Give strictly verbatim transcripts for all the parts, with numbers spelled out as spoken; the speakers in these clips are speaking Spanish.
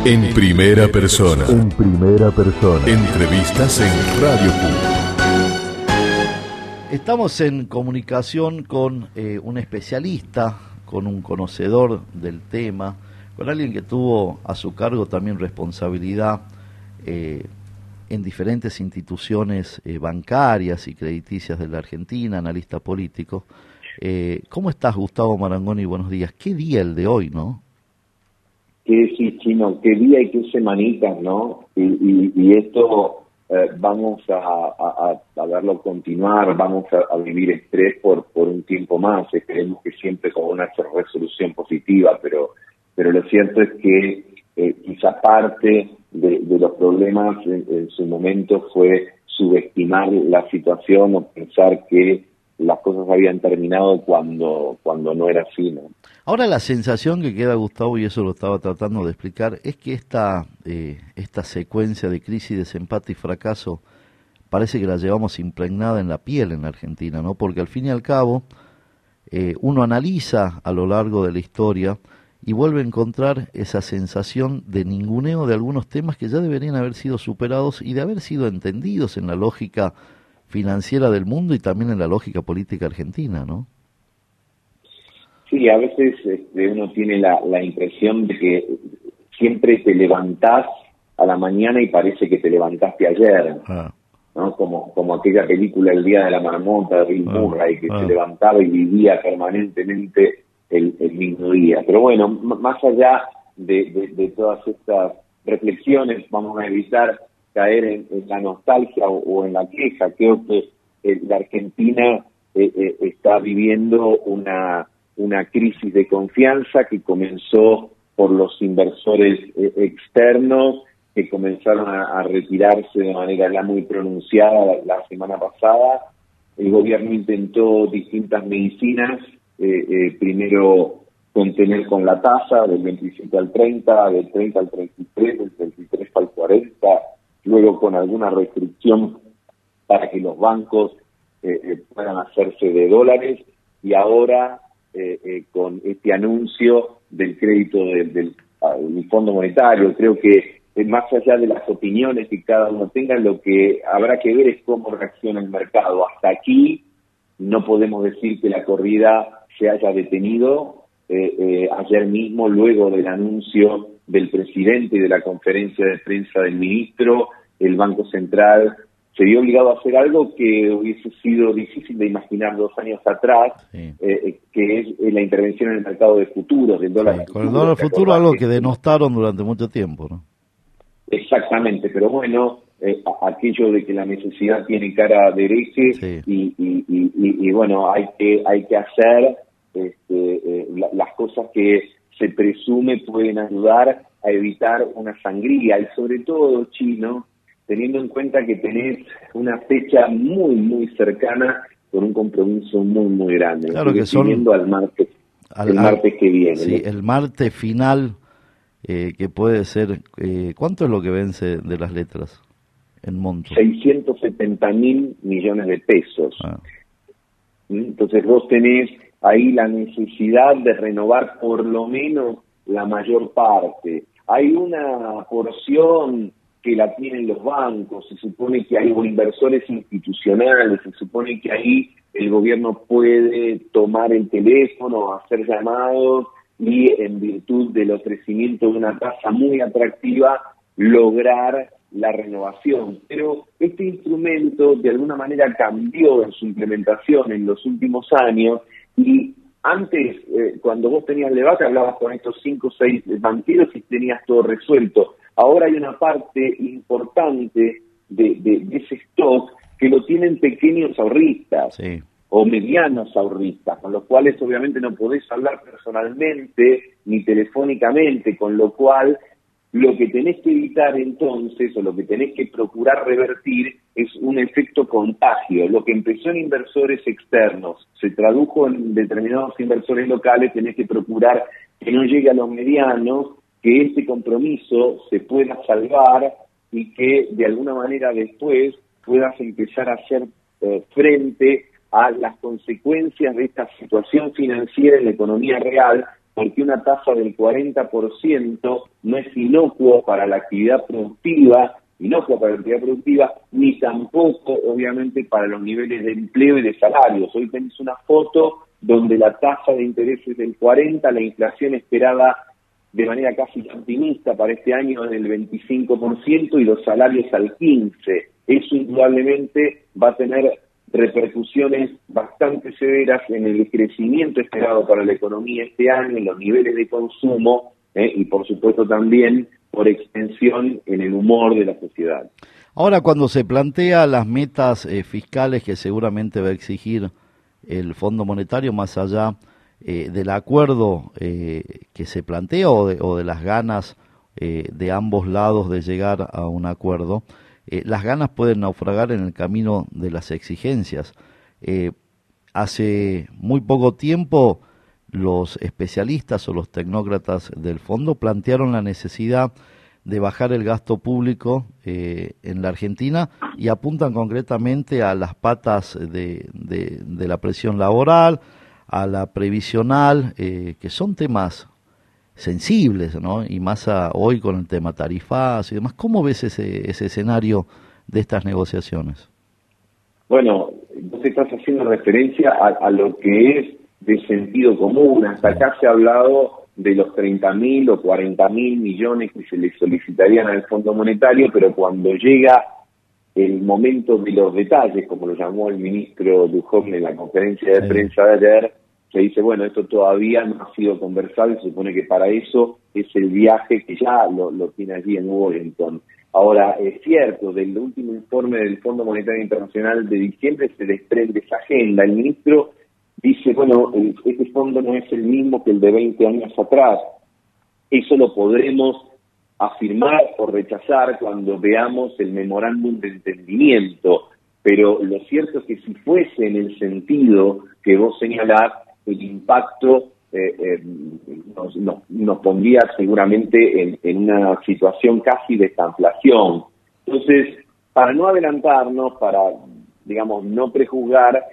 En primera persona. En primera persona. Entrevistas en Radio Q. Estamos en comunicación con eh, un especialista, con un conocedor del tema, con alguien que tuvo a su cargo también responsabilidad eh, en diferentes instituciones eh, bancarias y crediticias de la Argentina, analista político. Eh, ¿Cómo estás, Gustavo Marangoni? Buenos días. ¿Qué día el de hoy, no? Que sí, Chino, qué día y qué semanitas, ¿no? Y, y, y esto eh, vamos a, a, a verlo continuar, vamos a, a vivir estrés por, por un tiempo más, esperemos que siempre con una resolución positiva, pero, pero lo cierto es que eh, quizá parte de, de los problemas en, en su momento fue subestimar la situación o pensar que las cosas habían terminado cuando, cuando no era así, ¿no? Ahora la sensación que queda, Gustavo, y eso lo estaba tratando de explicar, es que esta, eh, esta secuencia de crisis, desempate y fracaso parece que la llevamos impregnada en la piel en la Argentina, ¿no? Porque al fin y al cabo eh, uno analiza a lo largo de la historia y vuelve a encontrar esa sensación de ninguneo de algunos temas que ya deberían haber sido superados y de haber sido entendidos en la lógica financiera del mundo y también en la lógica política argentina, ¿no? Sí, a veces este, uno tiene la, la impresión de que siempre te levantás a la mañana y parece que te levantaste ayer, ah. ¿no? Como, como aquella película El Día de la Marmota de Bill ah. Murray, que ah. se levantaba y vivía permanentemente el, el mismo día. Pero bueno, m- más allá de, de, de todas estas reflexiones, vamos a evitar caer en, en la nostalgia o, o en la queja. Creo que eh, la Argentina eh, eh, está viviendo una... una crisis de confianza que comenzó por los inversores eh, externos que comenzaron a, a retirarse de manera ya muy pronunciada la, la semana pasada. El gobierno intentó distintas medicinas, eh, eh, primero contener con la tasa del veintisiete al treinta, del treinta al treinta y tres, del treinta y tres al cuarenta, luego con alguna restricción para que los bancos eh, eh, puedan hacerse de dólares, y ahora Eh, eh, con este anuncio del crédito del, del, del Fondo Monetario. Creo que eh, más allá de las opiniones que cada uno tenga, lo que habrá que ver es cómo reacciona el mercado. Hasta aquí no podemos decir que la corrida se haya detenido. Eh, eh, ayer mismo, luego del anuncio del presidente y de la conferencia de prensa del ministro, el Banco Central se vio obligado a hacer algo que hubiese sido difícil de imaginar dos años atrás, sí. eh, que es la intervención en el mercado de futuros, del dólar sí, futuro. Con el dólar futuro, algo que denostaron durante mucho tiempo, ¿no? Exactamente, pero bueno, eh, aquello de que la necesidad tiene cara derecha, sí. y, y, y, y, y bueno, hay que hay que hacer este, eh, la, las cosas que se presume pueden ayudar a evitar una sangría, y sobre todo, Chino, teniendo en cuenta que tenés una fecha muy, muy cercana con un compromiso muy, muy grande. Claro que son... al martes, al, el martes que viene. Sí, el martes final, eh, que puede ser... Eh, ¿Cuánto es lo que vence de las letras en monto? seiscientos setenta mil millones de pesos. Ah. Entonces vos tenés ahí la necesidad de renovar por lo menos la mayor parte. Hay una porción que la tienen los bancos, se supone que hay inversores institucionales, se supone que ahí el gobierno puede tomar el teléfono, hacer llamados y, en virtud del ofrecimiento de una tasa muy atractiva, lograr la renovación. Pero este instrumento de alguna manera cambió en su implementación en los últimos años, y antes, eh, cuando vos tenías Levaca, hablabas con estos cinco o seis banqueros y tenías todo resuelto. Ahora hay una parte importante de, de, de ese stock que lo tienen pequeños ahorristas, sí. o medianos ahorristas, con los cuales obviamente no podés hablar personalmente ni telefónicamente, con lo cual lo que tenés que evitar entonces, o lo que tenés que procurar revertir, es un efecto contagio. Lo que empezó en inversores externos se tradujo en determinados inversores locales, tenés que procurar que no llegue a los medianos, que este compromiso se pueda salvar y que de alguna manera después puedas empezar a hacer eh, frente a las consecuencias de esta situación financiera en la economía real, porque una tasa del cuarenta por ciento no es inocuo para la actividad productiva, inocua para la actividad productiva, ni tampoco, obviamente, para los niveles de empleo y de salarios. Hoy tenés una foto donde la tasa de interés es del cuarenta, la inflación esperada de manera casi optimista para este año es del veinticinco por ciento y los salarios al quince por ciento. Eso indudablemente va a tener repercusiones bastante severas en el crecimiento esperado para la economía este año, en los niveles de consumo eh, y por supuesto también por extensión en el humor de la sociedad. Ahora, cuando se plantea las metas eh, fiscales que seguramente va a exigir el Fondo Monetario, más allá eh, del acuerdo eh, que se plantea o de, o de las ganas eh, de ambos lados de llegar a un acuerdo, eh, las ganas pueden naufragar en el camino de las exigencias. Eh, hace muy poco tiempo los especialistas o los tecnócratas del fondo plantearon la necesidad de bajar el gasto público eh, en la Argentina y apuntan concretamente a las patas de, de, de la presión laboral, a la previsional, eh, que son temas sensibles, ¿no? Y más a, hoy con el tema tarifas y demás. ¿Cómo ves ese, ese escenario de estas negociaciones? Bueno, vos estás haciendo referencia a, a lo que es de sentido común. Hasta acá se ha hablado de los treinta mil o cuarenta mil millones que se le solicitarían al Fondo Monetario, pero cuando llega el momento de los detalles, como lo llamó el ministro Duhovne en la conferencia de sí. prensa de ayer, se dice, bueno, esto todavía no ha sido conversado y se supone que para eso es el viaje que ya lo, lo tiene allí en Washington. Ahora, es cierto, del último informe del Fondo Monetario Internacional de diciembre se desprende esa agenda. El ministro dice, bueno, el, este fondo no es el mismo que el de veinte años atrás. Eso lo podremos afirmar o rechazar cuando veamos el memorándum de entendimiento. Pero lo cierto es que si fuese en el sentido que vos señalás, el impacto eh, eh, nos, nos, nos pondría seguramente en, en una situación casi de estanflación. Entonces, para no adelantarnos, para, digamos, no prejuzgar,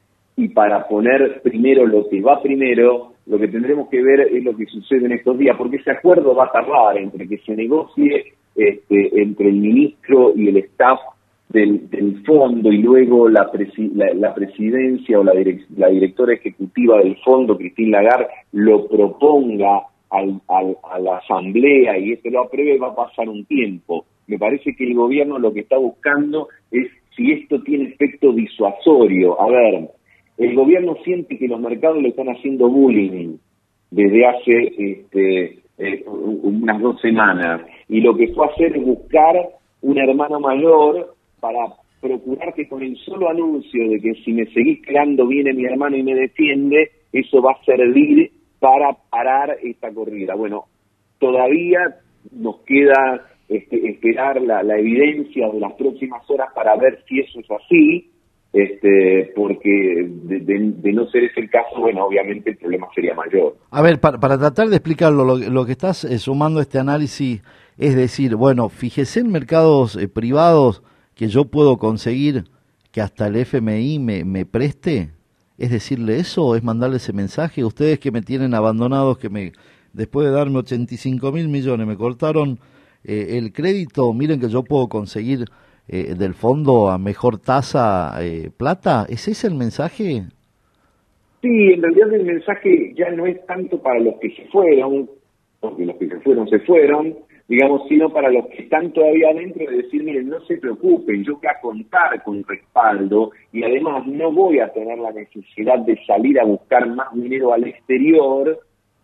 y para poner primero lo que va primero, lo que tendremos que ver es lo que sucede en estos días, porque ese acuerdo va a tardar entre que se negocie este, entre el ministro y el staff del, del fondo y luego la, presi, la, la presidencia o la, direc, la directora ejecutiva del fondo, Christine Lagarde, lo proponga al, al, a la asamblea y este lo apruebe, va a pasar un tiempo. Me parece que el gobierno lo que está buscando es si esto tiene efecto disuasorio. A ver, el gobierno siente que los mercados le están haciendo bullying desde hace este, eh, unas dos semanas y lo que fue a hacer es buscar un hermano mayor para procurar que con el solo anuncio de que si me seguís creando viene mi hermano y me defiende, eso va a servir para parar esta corrida. Bueno, todavía nos queda este, esperar la, la evidencia de las próximas horas para ver si eso es así. Este, porque de, de, de no ser ese el caso, bueno, obviamente el problema sería mayor. A ver, para, para tratar de explicarlo, lo, lo que estás eh, sumando a este análisis es decir, bueno, fíjese en mercados eh, privados que yo puedo conseguir que hasta el F M I me, me preste, ¿es decirle eso o es mandarle ese mensaje? Ustedes que me tienen abandonados, que me después de darme ochenta y cinco mil millones me cortaron eh, el crédito, miren que yo puedo conseguir Eh, del fondo a mejor tasa eh, plata. ¿Es ese el mensaje? Sí, en realidad el mensaje ya no es tanto para los que se fueron, porque los que se fueron se fueron, digamos, sino para los que están todavía adentro, de decir, miren, no se preocupen, yo voy a contar con respaldo y además no voy a tener la necesidad de salir a buscar más dinero al exterior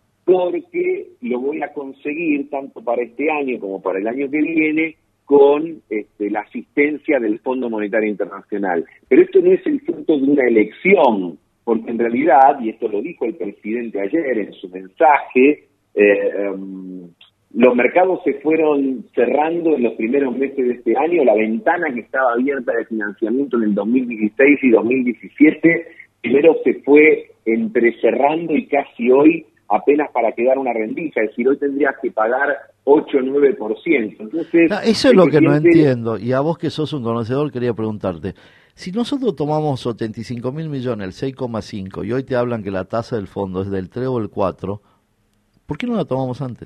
porque lo voy a conseguir tanto para este año como para el año que viene con este, la asistencia del Fondo Monetario Internacional. Pero esto no es el fruto de una elección, porque en realidad, y esto lo dijo el presidente ayer en su mensaje, eh, um, los mercados se fueron cerrando en los primeros meses de este año, la ventana que estaba abierta de financiamiento en el dos mil dieciséis y dos mil diecisiete, primero se fue entrecerrando y casi hoy apenas para quedar una rendija, es decir, hoy tendrías que pagar ocho o nueve por ciento. Entonces, no, eso es lo que no entiendo, y a vos que sos un conocedor quería preguntarte, si nosotros tomamos ochenta y cinco mil millones, el seis coma cinco, y hoy te hablan que la tasa del fondo es del tres o el cuatro, ¿Por qué no la tomamos antes?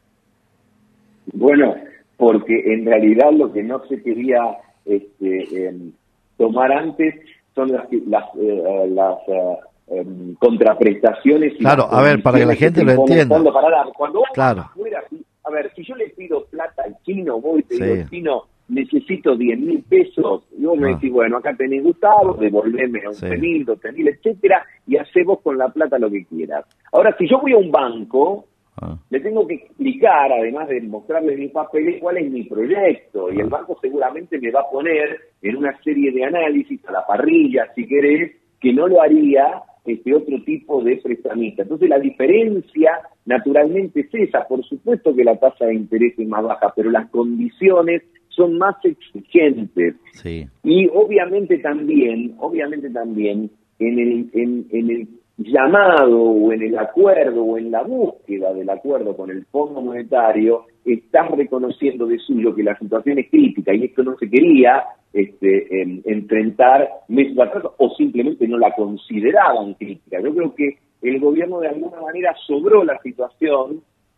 Bueno, porque en realidad lo que no se quería este, eh, tomar antes son las las, eh, las eh, eh, contraprestaciones. Y claro, las a ver, para que la gente que lo entienda. Para dar. Cuando vos claro. vas afuera, a ver, si yo le pido plata al chino, voy y te sí. digo, chino, necesito diez mil pesos, y vos ah. me decís, bueno, acá tenés Gustavo, devolveme once mil, doce mil, etcétera, y hacé vos con la plata lo que quieras. Ahora, si yo voy a un banco, ah. le tengo que explicar, además de mostrarle mis papeles, cuál es mi proyecto, ah. y el banco seguramente me va a poner en una serie de análisis a la parrilla, si querés, que no lo haría este otro tipo de prestamista. Entonces la diferencia naturalmente es esa. Por supuesto que la tasa de interés es más baja, pero las condiciones son más exigentes. Sí. Y obviamente también, obviamente también, en el, en, en el llamado o en el acuerdo o en la búsqueda del acuerdo con el Fondo Monetario, estás reconociendo de suyo que la situación es crítica y esto no se quería este, eh, enfrentar meses atrás o simplemente no la consideraban crítica. Yo creo que el gobierno de alguna manera sobró la situación,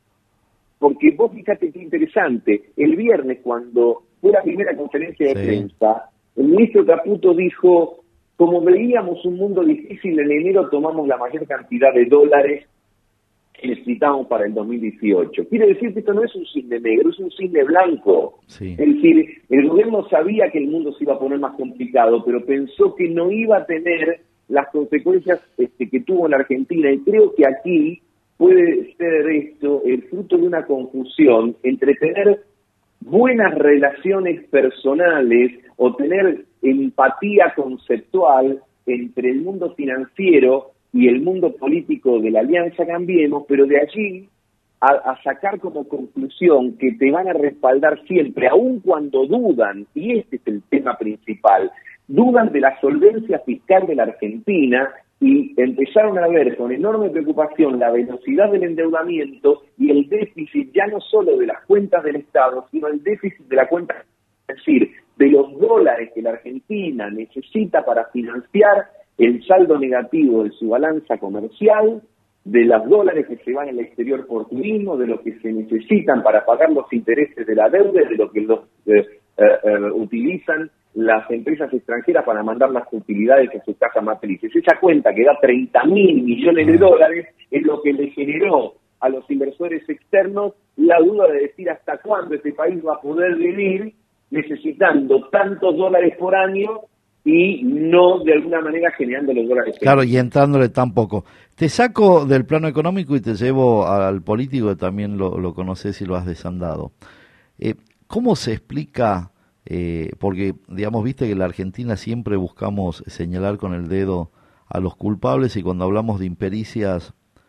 porque vos fíjate qué interesante, el viernes cuando fue la primera conferencia de sí. prensa, el ministro Caputo dijo: como veíamos un mundo difícil, en enero tomamos la mayor cantidad de dólares que necesitábamos para el dos mil dieciocho. Quiere decir que esto no es un cisne negro, es un cisne blanco. Sí. Es decir, el gobierno sabía que el mundo se iba a poner más complicado, pero pensó que no iba a tener las consecuencias este, que tuvo en la Argentina. Y creo que aquí puede ser esto el fruto de una confusión entre tener buenas relaciones personales o tener empatía conceptual entre el mundo financiero y el mundo político de la Alianza Cambiemos, pero de allí a, a sacar como conclusión que te van a respaldar siempre, aun cuando dudan, y este es el tema principal, dudan de la solvencia fiscal de la Argentina y empezaron a ver con enorme preocupación la velocidad del endeudamiento y el déficit ya no solo de las cuentas del Estado, sino el déficit de la cuenta, es decir, de los dólares que la Argentina necesita para financiar el saldo negativo de su balanza comercial, de los dólares que se van al exterior por turismo, de lo que se necesitan para pagar los intereses de la deuda, de lo que los eh, eh, utilizan las empresas extranjeras para mandar las utilidades a sus cajas matrices. Esa cuenta que da treinta mil millones de dólares es lo que le generó a los inversores externos la duda de decir hasta cuándo este país va a poder vivir necesitando tantos dólares por año y no de alguna manera generando los dólares. Claro, y entrándole tan poco. Te saco del plano económico y te llevo al político, que también lo, lo conoces y lo has desandado. Eh, ¿Cómo se explica, eh, porque digamos, viste que en la Argentina siempre buscamos señalar con el dedo a los culpables y cuando hablamos de impericias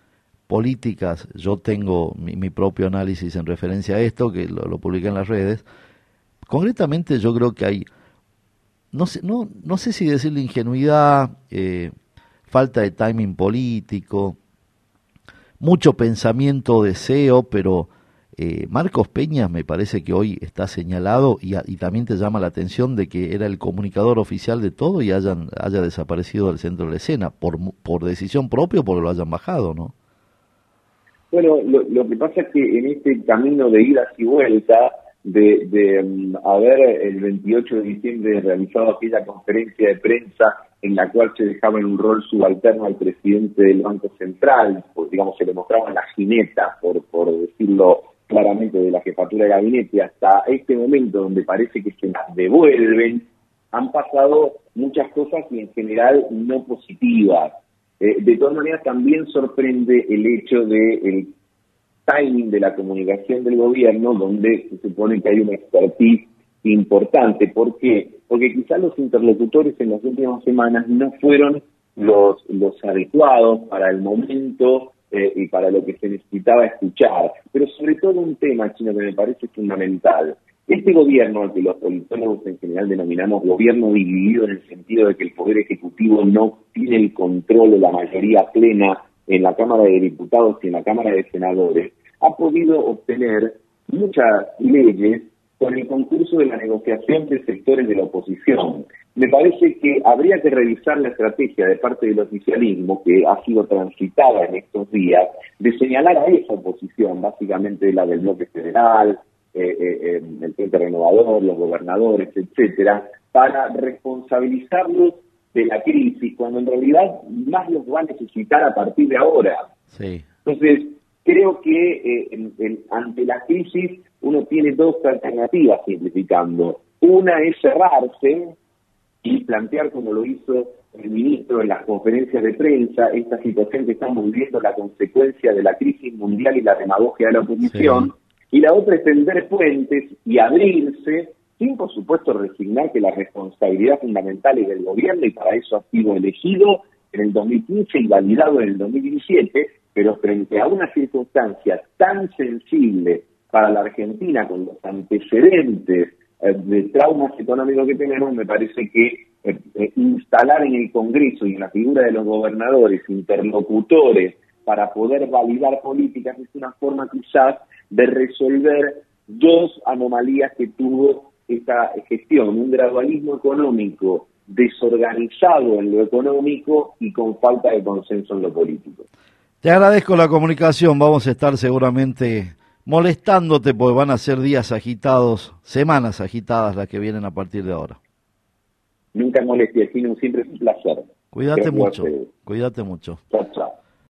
políticas, yo tengo mi, mi propio análisis en referencia a esto, que lo, lo publiqué en las redes. Concretamente yo creo que hay, no sé, no, no sé si decirle ingenuidad, eh, falta de timing político, mucho pensamiento, deseo, pero eh, Marcos Peña me parece que hoy está señalado y, y también te llama la atención de que era el comunicador oficial de todo y hayan, haya desaparecido del centro de la escena, por, por decisión propia o porque lo hayan bajado, ¿no? Bueno, lo, lo que pasa es que en este camino de idas y vueltas, de, de um, haber el veintiocho de diciembre realizado aquella conferencia de prensa en la cual se dejaba en un rol subalterno al presidente del Banco Central, pues, digamos, se le mostraban las jinetas, por, por decirlo claramente, de la jefatura de gabinete, hasta este momento donde parece que se las devuelven, han pasado muchas cosas y en general no positivas. Eh, de todas maneras, también sorprende el hecho de el timing de la comunicación del gobierno, donde se supone que hay una expertise importante. ¿Por qué? Porque quizás los interlocutores en las últimas semanas no fueron los, los adecuados para el momento eh, y para lo que se necesitaba escuchar. Pero sobre todo un tema, Chino, que me parece fundamental. Este gobierno, al que los politólogos en general denominamos gobierno dividido en el sentido de que el Poder Ejecutivo no tiene el control o la mayoría plena en la Cámara de Diputados y en la Cámara de Senadores, ha podido obtener muchas leyes con el concurso de la negociación de sectores de la oposición. me parece que habría que revisar la estrategia de parte del oficialismo, que ha sido transitada en estos días, de señalar a esa oposición, básicamente la del bloque federal, eh, eh, el Frente Renovador, los gobernadores, etcétera, para responsabilizarlos de la crisis, cuando en realidad más los va a necesitar a partir de ahora. Sí. Entonces, creo que eh, en, en, ante la crisis uno tiene dos alternativas, simplificando. Una es cerrarse y plantear, como lo hizo el ministro en las conferencias de prensa, esta situación que estamos viviendo, la consecuencia de la crisis mundial y la demagogia de la oposición, sí. Y la otra es tender puentes y abrirse, sin por supuesto resignar que la responsabilidad fundamental es del gobierno, y para eso ha sido elegido en el dos mil quince y validado en el dos mil diecisiete, pero frente a una circunstancia tan sensible para la Argentina, con los antecedentes eh, de traumas económicos que tenemos, me parece que eh, eh, instalar en el Congreso y en la figura de los gobernadores interlocutores para poder validar políticas es una forma quizás de resolver dos anomalías que tuvo esta gestión: un gradualismo económico desorganizado en lo económico y con falta de consenso en lo político. Te agradezco la comunicación, vamos a estar seguramente molestándote porque van a ser días agitados, semanas agitadas las que vienen a partir de ahora. Nunca molesté, sino siempre es un placer. Cuídate mucho, cuídate mucho. Chao, chao.